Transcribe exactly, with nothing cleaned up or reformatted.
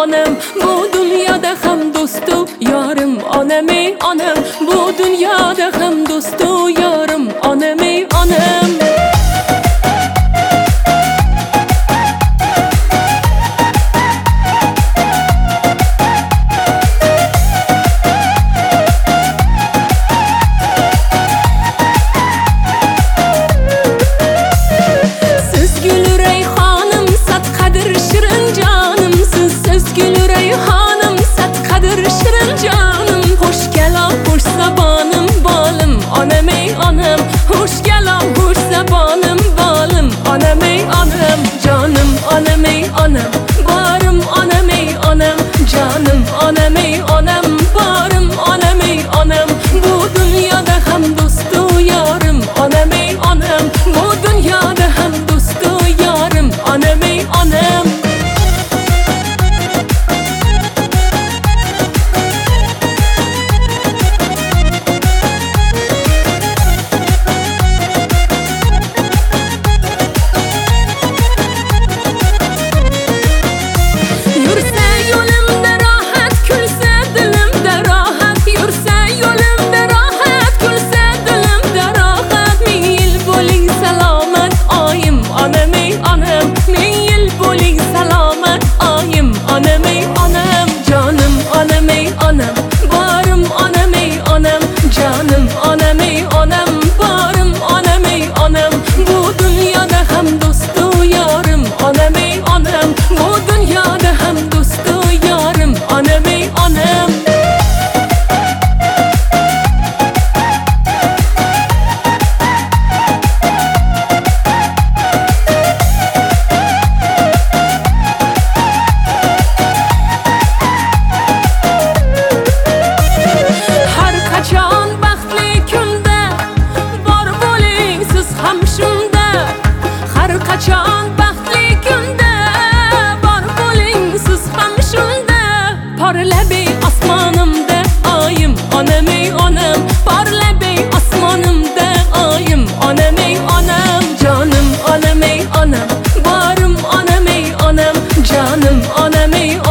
onam, bu dunyoda ham do'stu yorim onam ey onam, bu dunyoda ham do'stu yorim onam ey onam. Onam, barım onam ey onam, canım onam ey onam, barım onam ey onam, bu dünyada ham do'stu yorim onam ey onam, bu dünyada ham do'stu yorim onam ey onam. Qachon baxtli kunda bor bo'ling siz ham shunda, porlab ey osmonimda oyim onam ey onam, porlab ey osmonimda oyim onam ey onam, jonim onam ey onam, borim onam ey onam, jonim onam ey